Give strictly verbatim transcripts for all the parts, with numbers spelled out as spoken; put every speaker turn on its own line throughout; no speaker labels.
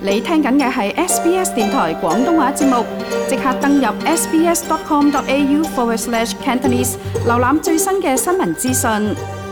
你聽緊嘅係 S B S 電台廣東話節目，即刻登入 sbs.com.au forward slash Cantonese， 瀏覽最新嘅新聞資訊。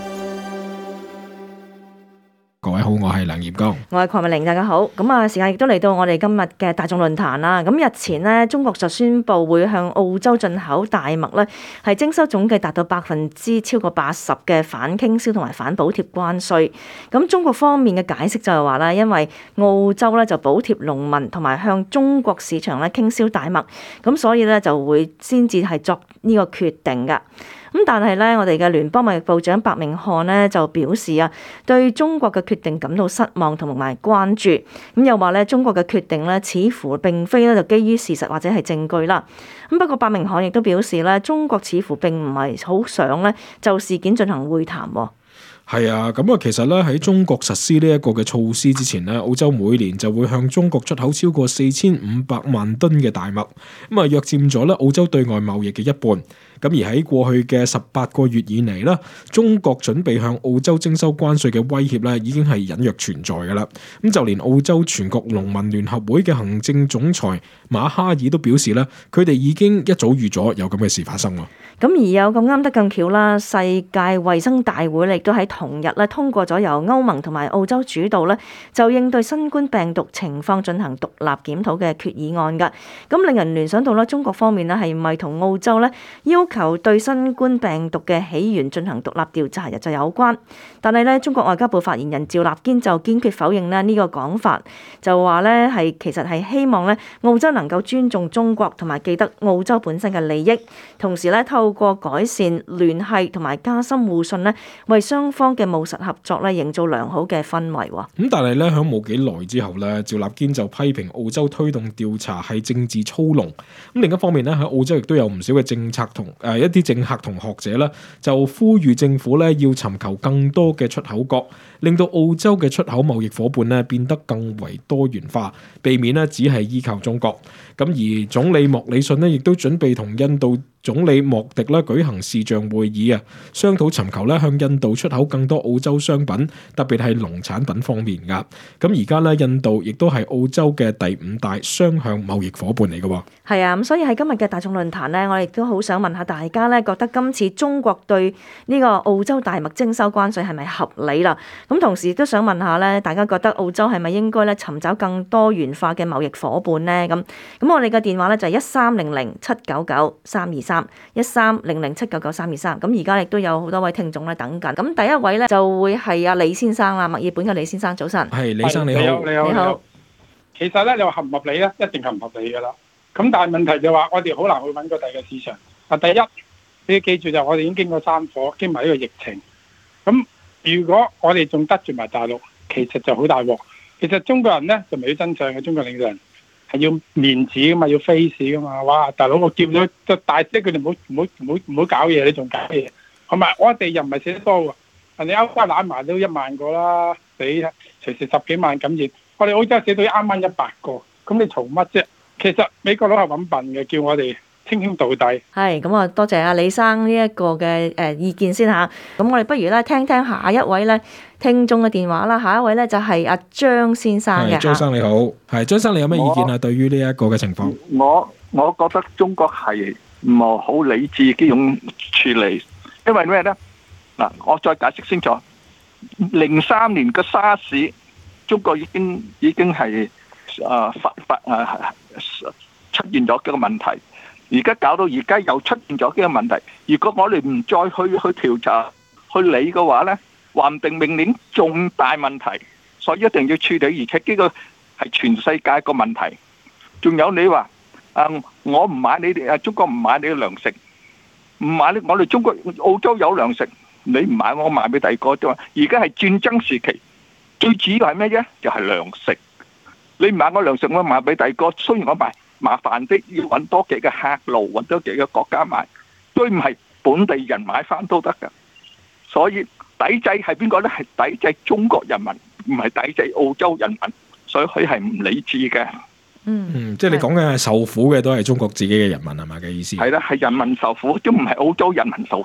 各位好，我係梁炎光，
我係鄺美玲，大家好。咁啊，時間亦都嚟到我哋今日嘅大眾論壇啦。咁日前呢，中國就宣布會向澳洲進口大麥呢係徵收總計達到百分之超過八十嘅反傾銷同埋反補貼關稅。咁中國方面嘅解釋就係話啦，因為澳洲呢就補貼農民同埋向中國市場咧傾銷大麥，咁所以呢就會先至係作呢個決定㗎。咁但係咧，我哋嘅聯邦貿易部長白明漢呢就表示啊，對中國嘅決定感到失望同埋關注。咁又話咧，中國嘅決定咧，似乎並非咧就基於事實或者係證據啦。咁不過白明漢亦都表示咧，中國似乎並唔係好想咧就事件進行會談。
係啊，咁啊，其實咧喺中國實施呢一個嘅措施之前咧，澳洲每年就會向中國出口超過四千五百萬噸嘅大麥，咁啊約佔咗咧澳洲對外貿易嘅一半。咁而喺過去嘅十八個月以嚟啦，中國準備向澳洲徵收關稅嘅威脅咧，已經係隱約存在噶啦。咁就連澳洲全國農民聯合會嘅行政總裁馬哈爾都表示咧，佢哋已經一早預咗有咁嘅事發生喎。
咁而有咁啱得咁巧啦，世界衛生大會亦都喺同日咧通過咗由歐盟同埋澳洲主導咧，就應對新冠病毒情況進行獨立檢討嘅決議案㗎。咁令人聯想到咧，中國方面咧係咪同澳洲咧要求對新冠病毒嘅起源進行獨立調查就有關？但係咧，中國外交部發言人趙立堅就堅決否認咧呢個講法，就話咧係其實係希望咧澳洲能夠尊重中國同埋記得澳洲本身嘅利益，同時咧透過改善聯繫同埋加深互信咧，為雙方嘅務實合作咧營造良好嘅氛圍。
咁但係咧喺冇幾耐之後咧，趙立堅就批評澳洲推動調查係政治操弄。咁另一方面咧，喺澳洲亦都有唔少嘅政策同誒、呃、一啲政客同學者咧，就呼籲政府咧要尋求更多嘅出口國，令到澳洲嘅出口貿易夥伴咧變得更為多元化，避免咧只係依靠中國。咁而總理莫里遜咧亦都準備同印度總理莫迪咧舉行視像會議啊，商討尋求咧向印度出口更多澳洲商品，特別係農產品方面噶。咁而家咧，印度亦都係澳洲嘅第五大雙向貿易夥伴嚟嘅。
係啊，咁所以喺今日嘅大眾論壇呢，我亦都好想問下大家咧，覺得今次中國對呢個澳洲大麥徵收關稅係咪合理啦？咁同時亦都想問下咧，大家覺得澳洲係咪應該咧尋找更多元化嘅貿易夥伴呢？咁咁我哋嘅電話咧就係一三零零七九九三二三。一三零零七九九三二三，咁而家亦都有好多位聽眾咧等緊。咁第一位咧就會係阿李先生啦，墨爾本嘅李先生，早晨。
係李生你好，
你好，你好，你好。其實咧，你話合唔合理咧，一定係唔合理噶啦。咁但係問題就話，我哋好難去揾個第二個市場。啊，第一你要記住就我哋已經經過山火，經埋呢個疫情。咁如果我哋仲得罪埋大陸，其實就好大鑊。其實中國人咧就唔係要真相嘅，中國領導人。係要面子噶嘛，要 face 噶嘛，哇！大佬我叫咗就大聲，佢哋唔好唔好唔好唔好搞嘢，你仲搞嘢？同埋我哋又唔係死得多喎，人哋歐洲攬埋都一萬個啦，你隨時十幾萬感染，我哋澳洲死到啱啱一百個，咁你嘈乜啫？其實美國佬係揾笨嘅，叫我哋稱兄道弟。
係咁啊，多謝阿李生呢一個嘅誒意見先嚇。咁我哋不如咧聽聽下一位咧聽眾嘅電話啦。下一位咧就係阿張先生嘅。
張生你好，係張生你有咩意見啊？對於呢一個嘅情況，
我我覺得中國係唔係好理智呢種處理，因為咩咧？嗱，我再解釋清楚。零三年嘅沙士，中國已經已經係誒發發誒出現咗幾個問題。而家搞到而家又出現咗幾個問題，如果我哋唔再去去調查、去理嘅話呢，話唔定明年重大問題，所以一定要處理。而且呢個係全世界個問題。仲有你話啊，我唔買你哋啊，中國唔買你嘅糧食，唔買你，我哋中國澳洲有糧食，你唔買我賣俾第二個啫嘛。而家係戰爭時期，最主要係咩啫？就係糧食。你唔買我糧食，我賣俾第二個，雖然我賣。麻煩啲，要揾多幾個客路，揾多幾個國家買，都唔係本地人買翻都得噶。所以抵制係邊個咧？係抵制中國人民，唔係抵制澳洲人民。所以佢係唔理智嘅。
嗯，
嗯，即係你講嘅係受苦嘅都係中國自己嘅人民係嘛嘅意思？
係啦，係人民受苦，都唔係澳洲人民受苦。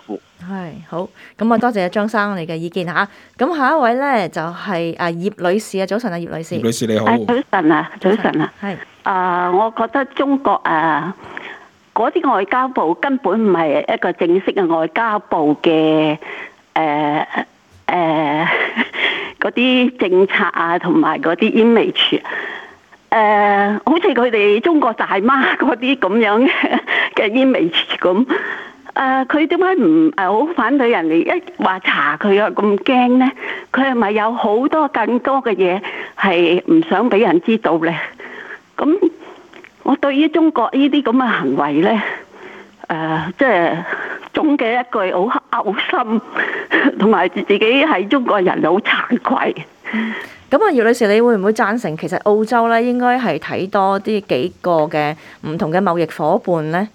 係好，咁啊多謝張生你嘅意見嚇。咁下一位咧就係啊葉女士啊，早晨啊葉女士。
葉女士你好。
早晨啊，早晨啊。
係。
啊，我覺得中國啊，嗰啲外交部根本唔係一個正式嘅外交部嘅誒誒嗰啲政策啊，同埋嗰啲 image。誒，好似佢哋中國大媽嗰啲咁樣嘅 image 咁。誒，佢點解唔誒好反對人哋一話查佢啊咁驚呢？佢係咪有好多更多嘅嘢係唔想俾人知道呢？咁我對於中國呢啲咁嘅行為呢，誒、呃，即係總嘅一句好嘔心，同埋自己係中國人好慚愧。
咁啊，葉女士，你會唔會贊成其實澳洲咧應該係睇多啲幾個嘅唔同嘅貿易夥伴呢？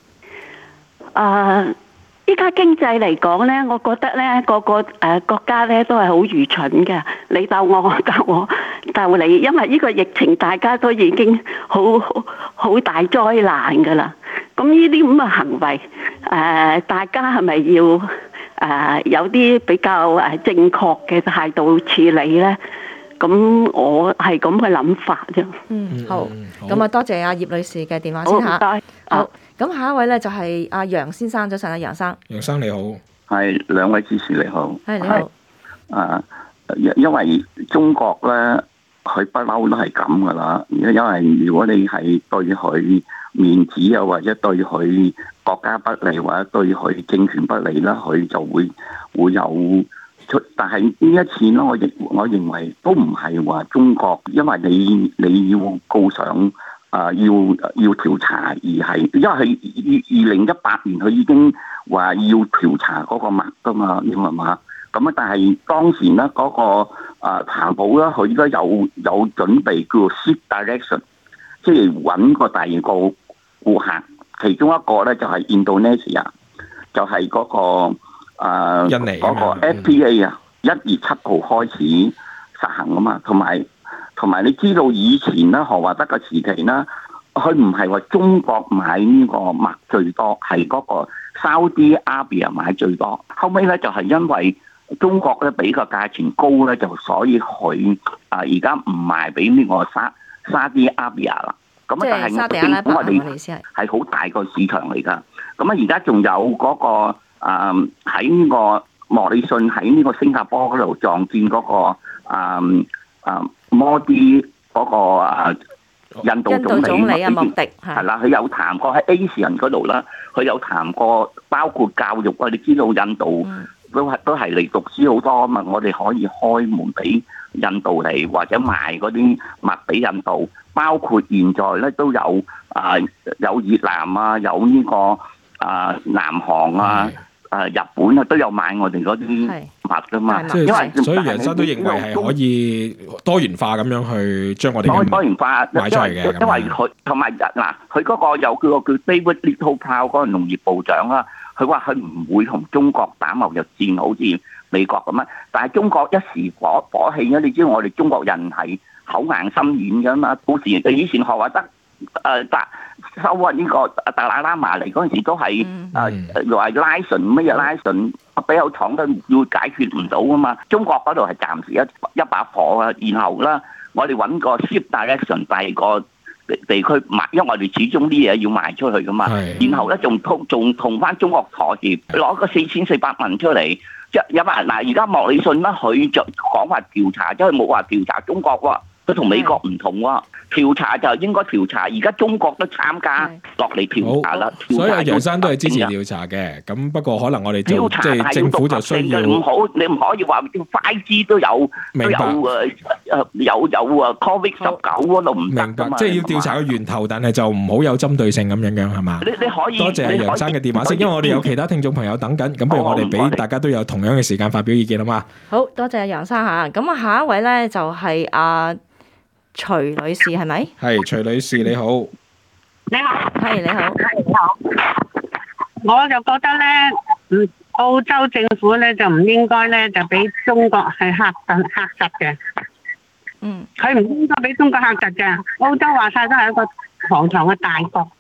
啊！依家經濟嚟講咧，我覺得咧個個誒國家咧都係好愚蠢嘅。你鬥我，我鬥我，鬥你，因為呢個疫情大家都已經好好好大災難噶啦。咁呢啲咁嘅行為，誒大家係咪要誒有啲比較誒正確嘅態度處理咧？咁我係咁嘅諗法啫。
嗯，好。咁啊，多謝阿葉女士嘅電話先嚇。
好，唔該。
好。咁下一位咧就係阿楊先生，早晨啊，楊生。
楊生你好。
係兩位主持你好。
係你好。
啊，因因為中國咧，佢不嬲都係咁噶啦。因為如果你係對佢面子啊，或者對佢國家不利，或者對佢政權不利啦，佢就會會有出。但係呢一次咧，我認我認為都唔係話中國，因為你你要告上。啊！要要調查，而係因為佢二二零一八年佢已經話要調查嗰個麥噶嘛，你明嘛？咁啊，但係當時咧嗰個啊彭寶咧，佢應該有有準備叫做 shift direction， 即係揾個第二個顧客，其中一個咧就係 Indonesia， 就係嗰個啊
印尼
嗰個 F T A 啊，一月七號開始實行啊嘛，同埋。同埋你知道以前咧何華德嘅時期咧，佢唔係話中國買呢個麥最多，係嗰個 Saudi Arabia 買最多。後尾咧就係因為中國咧比個價錢高咧，就所以佢啊而家唔賣俾呢個沙 Saudi Arabia 啦。咁啊，但係政府我哋係好大個市場嚟㗎。咁啊，而家仲有嗰個啊喺呢個莫里遜喺呢個新加坡嗰度撞見嗰個啊啊。摩迪嗰個啊印度總理啊，莫迪係啦，佢有談過喺 ASEAN 嗰度啦，佢有談過包括教育啊，你知道印度都係都係嚟讀書好多啊嘛，我哋可以開門俾印度嚟或者賣嗰啲物俾印度，包括現在咧都有啊有越南啊，有呢個啊南韓啊。誒日本啊都有買我哋嗰啲物噶嘛，
因為所以楊生都認為係可以多元化咁樣去將我哋嘅
多元化
賣出嚟嘅。
因為佢同埋嗱，佢嗰個有叫個叫 David Littleproud 嗰個農業部長啦，佢話佢唔會同中國打貿易戰，好似美國咁啊。但係中國一時火火氣咧，你知道我哋中國人係口硬心軟㗎嘛。到時以前學話得誒達。收啊！呢個達賴喇嘛嚟嗰陣時都係誒又係拉順乜嘢拉順，比較廠都要解決唔到啊嘛。中國嗰度係暫時一一把火啊，然後啦，我哋揾個 shift direction 第二個地地區賣，因為我哋始終啲嘢要賣出去噶嘛。然後咧仲同仲同翻中國妥協，攞個四千四百萬出嚟，即係有埋嗱。而家莫里遜啦，佢就講話調查，即係冇話調查中國喎。佢同美國唔同喎，調查就應該調查，而家中國都參加落嚟調查啦。
所以阿楊生都係支持調查嘅，咁不過可能我哋就即係政府就需要
唔好，你唔可以話 five G 都有都有誒誒有有啊 Covid 十九嗰度唔得㗎嘛。
即係要調查個源頭，但係就唔好有針對性咁樣樣係嘛？
你你可以
多謝阿楊生嘅電話先，因為我哋有其他聽眾朋友等緊，咁不如我哋俾大家都有同樣嘅時間發表意見好嘛？
好多謝阿楊生嚇，咁啊下一位咧就係阿徐女士係咪？
係徐女士你好，
你好，
係你好，
你好。我就覺得咧，嗯，澳洲政府咧就唔應該咧就俾中國係嚇實嚇實嘅。
嗯，
佢唔應該俾中國嚇實嘅。澳洲話晒都係一個堂堂嘅大國，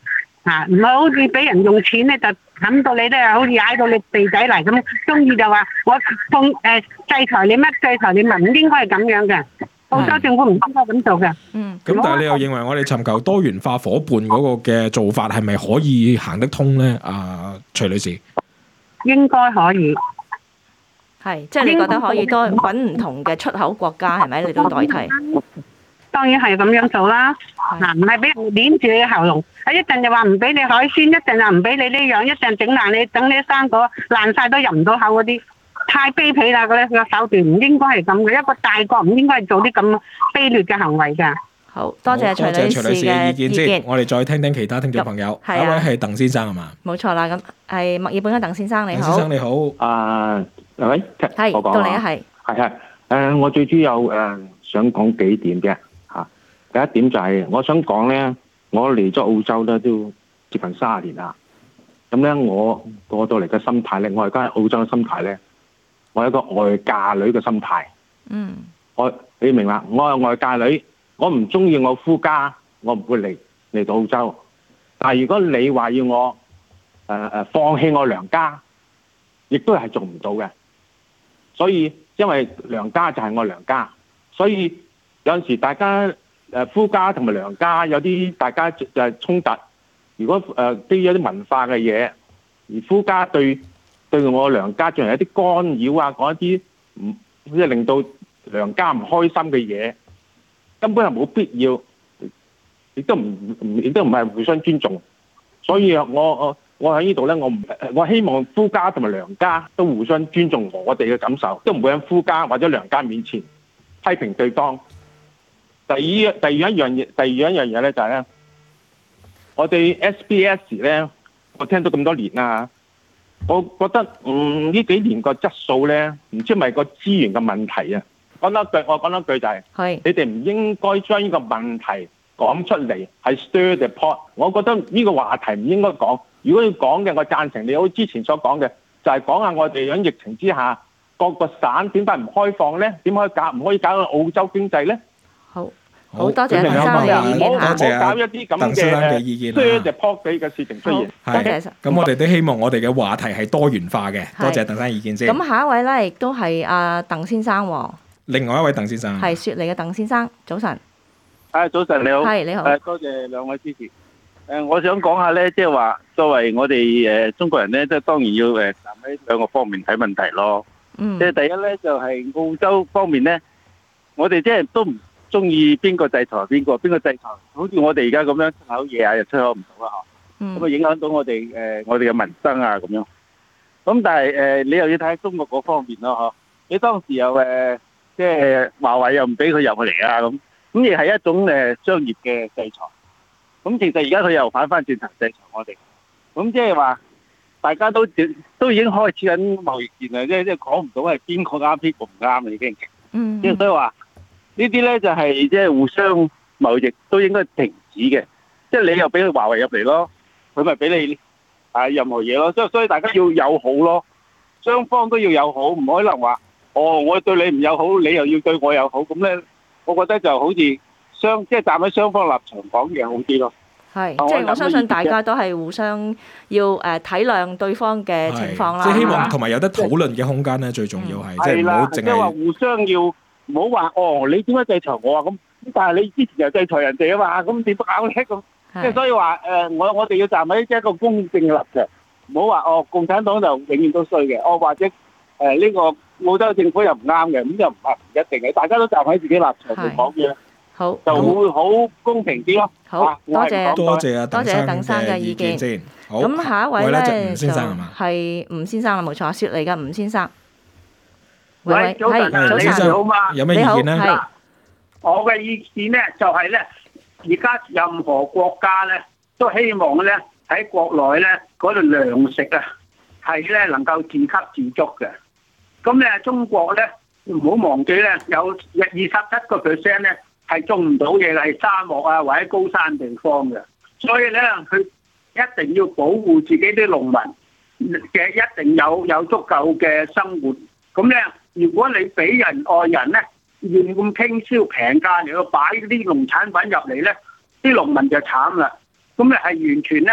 嚇，唔係好似俾人用錢咧就冚到你咧，好似踩到你地底嚟咁。中意就話我控誒制裁你乜制裁你，咪唔應該係咁樣嘅。澳洲政府唔應該咁做嘅。嗯。
咁但係你又認為我哋尋求多元化伙伴嗰個嘅做法係咪可以行得通咧？啊，徐女士。
應該可以。
係，即係你覺得可以多揾唔同嘅出口國家係咪嚟到代替？
當然係咁樣做啦。嗱，唔係俾人捏住你喉嚨，啊一陣就話唔俾你海鮮，一陣又唔俾你呢樣，一陣整爛你，等你生果爛晒都入唔到口嗰啲，太卑鄙啦！嗰啲個手段唔應該係咁嘅，一個大國唔應該係做啲咁卑劣嘅行為㗎。
好多謝徐女士嘅意見先，
我哋再聽聽其他聽眾朋友。下一位係鄧先生係嘛？
冇錯啦，咁係墨爾本嘅鄧先生你好。
鄧先生你好。
啊，係咪？
係，到你啊，係。
係係誒，我最主要誒想講幾點啫嚇。第一點就係我想講咧，我嚟咗澳洲咧都接近三十年啦。咁咧我過到嚟嘅心態咧，我而家喺澳洲嘅心態咧，我有一個外嫁女嘅心態。嗯。我你明啦，我係外嫁女。我唔中意我夫家，我唔會嚟嚟到澳洲。但係如果你話要我誒誒、呃、放棄我娘家，亦都係做唔到嘅。所以因為娘家就係我娘家，所以有陣時大家誒、呃、夫家同埋娘家有啲大家就係衝突。如果誒基於一啲文化嘅嘢，而夫家對對我娘家進行一啲干擾啊，講一啲唔即係令到娘家唔開心嘅嘢。根本係冇必要，亦都唔唔亦都唔係互相尊重，所以我我我喺呢度咧，我唔我希望夫家同埋娘家都互相尊重我哋嘅感受，都唔會喺夫家或者娘家面前批評對方。第二第二一樣嘢，第二一樣嘢咧就係咧，我哋 S B S 咧，我聽到咁多年啦，我覺得嗯呢幾年個質素咧，唔知係咪個資源嘅問題啊？講多句，我講多句就係、是，你哋唔應該將呢個問題講出嚟，係 stir the pot。我覺得呢個話題唔應該講。如果要講嘅，我贊成你好之前所講嘅，就係、是、講下我哋喺疫情之下，各個省點解唔開放咧？點可以搞唔可以搞到澳洲經濟咧？
好，好多謝鄧生嘅意見嚇。
多謝
搞一啲咁嘅意見 stir the pot 嘅嘅事情出現。
多謝。
咁我哋都希望我哋嘅話題係多元化嘅。多謝鄧生意見先。
咁下一位咧，亦都係阿鄧先生喎。
另外一位鄧先生
係雪梨嘅鄧先生，早晨。
啊，早晨你好。
係你好。
誒，多謝兩位支持。誒，我想講下咧，即係話作為我哋誒中國人咧，即係當然要誒站喺兩個方面睇問題咯。嗯。即係第一咧，就係澳洲方面咧，我哋即係都唔中意邊個制裁邊個，邊個制裁，好似我哋而家咁樣出口嘢啊，又出口唔到啦嚇。咁啊，影響到我哋誒我哋嘅民生啊咁樣。咁但係誒，你又要睇下中國嗰方面咯嗬。你當時又誒。即係華為又唔俾佢入去嚟啊，咁咁亦係一種誒商業嘅制裁。咁其實而家佢又反翻轉頭制裁我哋。咁即係話大家都都已經開始緊貿易戰啦，即係即係講唔到係邊個啱邊個唔啱已經。嗯。即係所以話呢啲咧就係即係互相貿易都應該停止嘅。即係你又俾佢華為入嚟咯，佢咪俾你啊任何嘢咯。所以所以大家要友好咯，雙方都要友好，唔可能話。哦，我對你唔友好，你又要對我友好，咁咧，我覺得就好似雙，即係站喺雙方立場講嘢好啲咯。
係，即係我相信大家都係互相要誒體諒對方嘅情況啦。
即係希望同埋有得討論嘅空間咧，最重要係即係唔好淨係。
即係話互相要唔好話哦，你點解制裁我啊？咁但係你之前又制裁人哋啊嘛，咁點搞咧？咁即係所以話誒，我我哋要站喺一個公正嘅立場，唔好話哦，共產黨就永遠都衰嘅，哦或者誒呢個。澳洲政府又唔啱嘅，咁又唔係唔一定嘅，大家都站喺自己立場度講嘢，
好
就會好公平啲咯。
好多謝
多謝啊，
多謝鄧生嘅意見
先。
咁下一位咧就
吳先生係嘛？
係吳先生啦，冇錯，雪梨嘅吳先生。
喂，早晨，早晨，你好嘛？
有咩意見咧？
係我嘅意見咧，就係咧，而家任何國家咧都希望咧喺國內咧嗰度糧食啊係咧能夠自給自足嘅。咁咧，中國咧唔好忘記咧，有二十七個 percent 咧係種唔到嘢，係沙漠啊或者高山地方嘅。所以咧，佢一定要保護自己啲農民嘅，一定有有足夠嘅生活。咁咧，如果你俾人外人咧亂咁傾銷平價嚟到擺啲農產品入嚟咧，啲農民就慘啦。咁咧係完全咧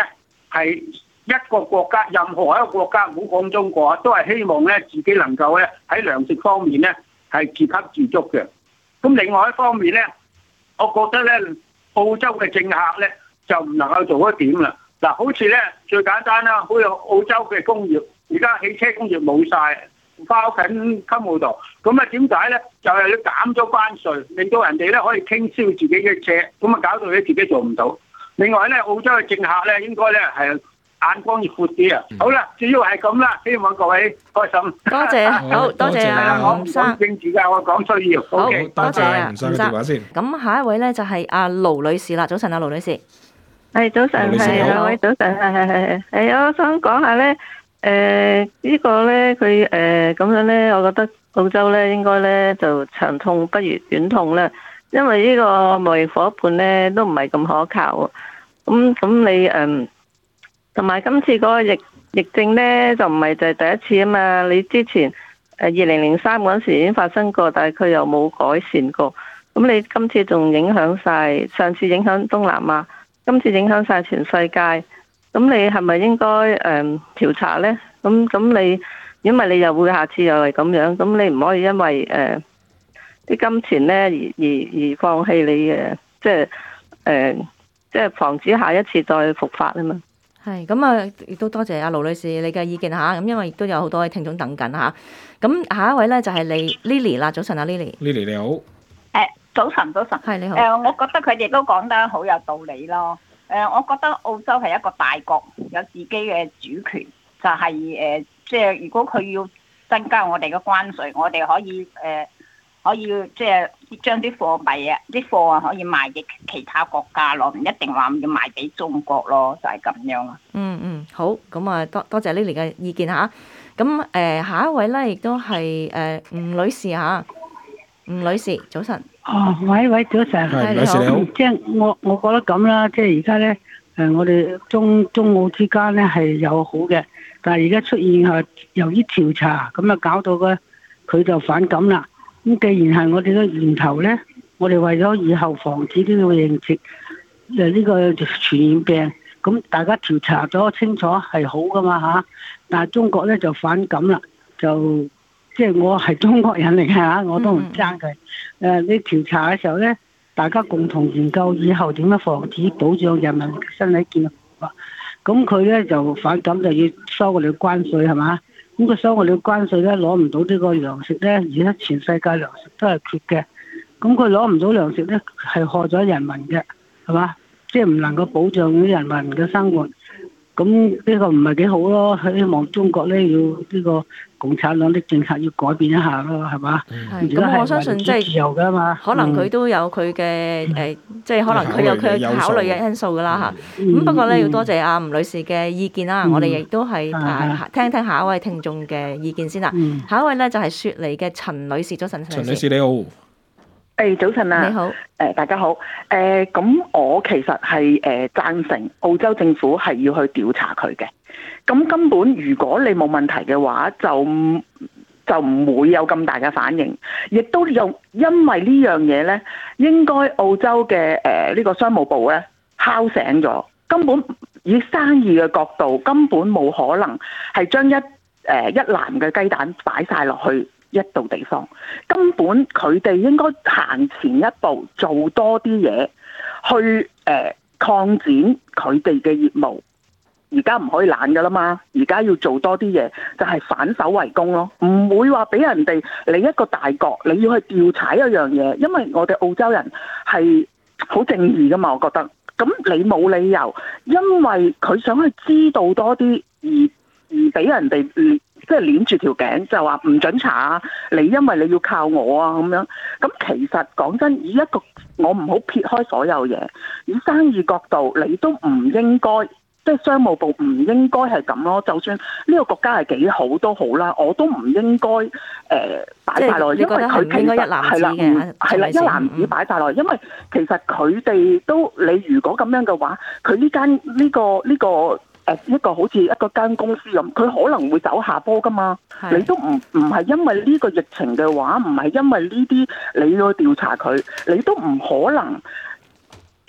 係一個國家，任何一個國家，唔好講中國啊，都係希望咧自己能夠咧喺糧食方面咧係自給自足嘅。咁另外一方面咧，我覺得咧澳洲嘅政客咧就唔能夠做一點啦。嗱，好似咧最簡單啦，好似澳洲嘅工業，而家汽車工業冇晒，翻屋緊金澳度。咁啊點解咧？就係你減咗關稅，令到人哋咧可以傾銷自己嘅車，咁啊搞到你自己做唔到。另外咧，澳洲嘅政客咧應該咧係眼光要闊啲啊！好啦，主要係咁啦，希望各位開心。
多謝，好多謝啊，吳生。
政治㗎，我講需要。
好，
多謝啊，吳生嘅電話先。
咁下一位咧就係阿盧女士啦。早晨啊，盧女士。
係早晨，係兩位早晨，係係係係。誒，我想講下咧，誒呢個咧佢誒咁樣咧，我覺得澳洲咧應該咧就長痛不如短痛啦，因為呢個貿易夥伴咧都唔係咁可靠。咁咁你誒。同埋今次嗰個疫疫症咧，就唔係就係第一次啊嘛！你之前誒二零零三嗰陣時已經發生過，但係佢又冇改善過。咁你今次仲影響晒，上次影響東南亞，今次影響晒全世界。咁你係咪應該誒調查咧？咁咁你，因為你又會下次又係咁樣，咁你唔可以因為誒啲、呃、金錢咧而而而放棄你嘅，即係誒即係防止下一次再復發啊嘛！
係咁啊！亦都多謝阿盧女士你嘅意見嚇。咁因為亦都有好多位聽眾等緊嚇。咁下一位咧就係你 Lily 啦。早晨啊 Lily。Lily
你好。
誒早晨早晨。
係你好。
誒、呃，我覺得佢哋都講得好有道理咯。誒、呃，我覺得澳洲係一個大國，有自己嘅主權，就係、是、誒、呃，即係如果佢要增加我哋嘅關稅，我哋可以誒。呃可以即係將啲貨幣啊、啲貨啊可以賣俾其他國家咯，唔一定話要賣俾中國咯，就係、是、咁樣啊。
嗯嗯，好，咁啊多多謝 Lily 嘅意見嚇。咁誒、呃、下一位咧，亦都係誒吳女士嚇。吳女士，早晨。
哦，喂喂，早晨。
係你好。
即係我我覺得咁啦，即係而家咧誒，我哋中中澳之間咧係有好嘅，但係而家出現係由於調查咁啊，搞到嘅佢就反感啦。咁既然係我哋嘅源頭咧，我哋為咗以後防止呢個疫情誒呢個傳染病，咁大家調查咗清楚係好噶嘛嚇。但係中國咧就反感啦，就即係我係中國人嚟嘅嚇，我都唔爭佢。誒、嗯，你調查嘅時候咧，大家共同研究以後點樣防止保障人民身體健康。咁佢咧就反感，就要收我哋關稅係嘛？咁佢收我哋關稅咧，攞唔到呢個糧食咧，而家全世界糧食都係缺嘅。咁佢攞唔到糧食咧，係害咗人民嘅，係嘛？即係唔能夠保障啲人民嘅生活。咁呢個唔係幾好咯。希望中國咧要呢個共產黨啲政策要改變一下咯，係嘛？
係咁，我相信即係
自由㗎嘛。
可能佢都有佢嘅誒，即係可能佢有佢考慮嘅因素㗎啦嚇。咁不過咧，要多謝阿吳女士嘅意見啦。我哋亦都係誒聽聽下一位聽眾嘅意見先啦。下一位咧就係雪梨嘅陳女士，早晨。
陳女士你好。
誒早晨啊！
你好，
誒大家好。誒咁我其實係誒贊成澳洲政府係要去調查佢嘅。咁根本如果你冇問題嘅話，就就唔會有咁大嘅反應。亦都有因為呢樣嘢咧，應該澳洲嘅誒呢個商務部咧敲醒咗，根本以生意嘅角度，根本冇可能係將一誒、呃、一籃嘅雞蛋擺晒落去一度地方，根本佢哋應該行前一步，做多啲嘢去誒擴展佢哋嘅業務。而家唔可以懶噶啦嘛，而家要做多啲嘢，就係反手為攻咯，唔會話俾人哋你一個大國你要去調查一樣嘢，因為我哋澳洲人係好正義噶嘛，我覺得。咁你冇理由因為佢想去知道多啲而而俾人哋即係捏住條頸，就話唔准查啊！你因為你要靠我啊咁樣。咁其實講真，以一個我唔好撇開所有嘢，以生意角度，你都唔應該，即係商務部唔應該係咁咯。就算呢個國家係幾好都好啦，我都唔應該誒擺晒落去，因為佢其實係啦，係啦，一籃子擺晒落去，因為其實佢哋都你如果咁樣嘅話，佢呢間呢個呢個。誒一個好似一個間公司咁，佢可能會走下坡噶嘛。你都唔唔係因為呢個疫情嘅話，唔係因為呢啲你要調查佢，你都唔可能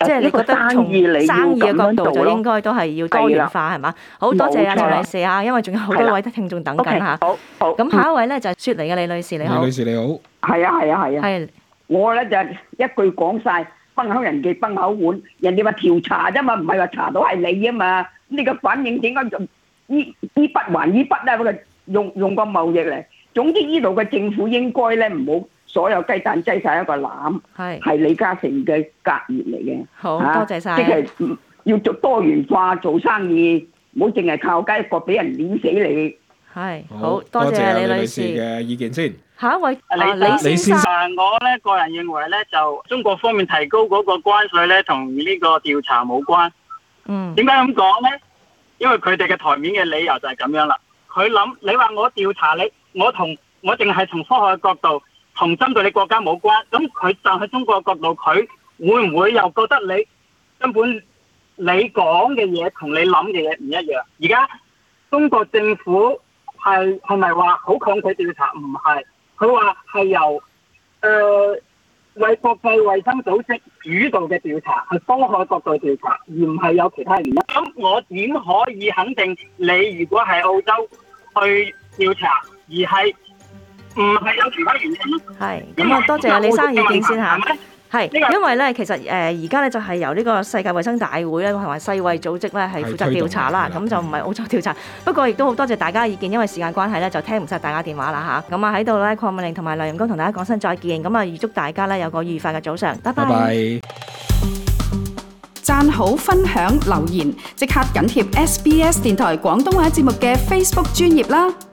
即係你覺得從
生意你要
生意嘅角度就
咁樣做咯
應該都係要多元化係嘛？好多謝啊
冇錯
陳女士啊，因為仲有好多位聽眾等緊嚇。
好，好。
咁下一位咧就係雪梨嘅李女士，你好。
李女士你好。
係啊係啊係啊。
係。
我咧就一句講晒，崩口人忌崩口碗。人哋話調查啫嘛，唔係話查到係你啊嘛。呢個反應點解就依依筆還依筆咧？嗰個用用個貿易嚟。總之呢度嘅政府應該咧唔好所有雞蛋擠晒一個籃，
係
係李嘉誠嘅格言嚟嘅。
好，
啊
多謝晒。
即係要做多元化做生意，唔好淨係靠雞一個俾人碾死你。
係，好多謝李女士
嘅意見先。
下一位啊
李
李先生，
我咧個人認為咧，就中國方面提高嗰個關稅咧，同呢個調查冇關。
嗯。
點解咁講咧？因為佢哋嘅台面嘅理由就係咁樣啦。佢諗你話我調查你，我同我淨係從科學嘅角度，同針對你國家冇關。咁佢站喺中國嘅角度，佢會唔會又覺得你根本你講嘅嘢同你諗嘅嘢唔一樣？而家中國政府係係咪話好抗拒調查？唔係。佢話係由誒、呃、為國際衛生組織主導嘅調查，係科學角度調查，而唔係有其他原因。咁我點可以肯定你如果係澳洲去調查，而係唔係有其他原因咧？
係咁啊，多謝李生意見先嚇。係，因為咧，其實誒而家咧就係由呢個世界衛生大會咧同埋世衛組織咧係負責調查啦，咁就唔係澳洲調查。不過亦都好多謝大家嘅意見，因為時間關係咧就聽唔晒大家電話啦嚇。咁啊喺度咧，鄺美玲同埋梁陽光同大家講聲再見。咁啊預祝大家咧有個愉快嘅早上，拜拜。
拜拜。
讚好、分享、留言，即刻緊貼 S B S 電台廣東話節目嘅 Facebook 專頁啦！